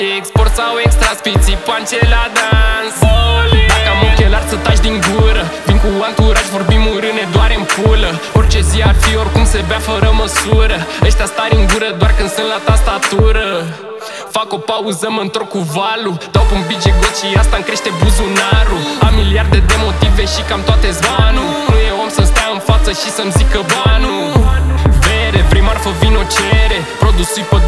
Export sau extra spiții, pance la dans. Dacă am ochelari să taci din gură, vin cu anturaj, vorbim urâne doar în pulă. Orice zi ar fi, oricum se bea fără măsură. Ăștia stari în gură doar când sunt la tastatură. Fac o pauză, mă întorc cu valul, dau pe un bige got și asta-mi crește buzunarul. Am miliarde de motive și cam toate-s banul. Nu e om să stea în față și să-mi zică banul. Vere, vrei marfă, vino cere. Produsul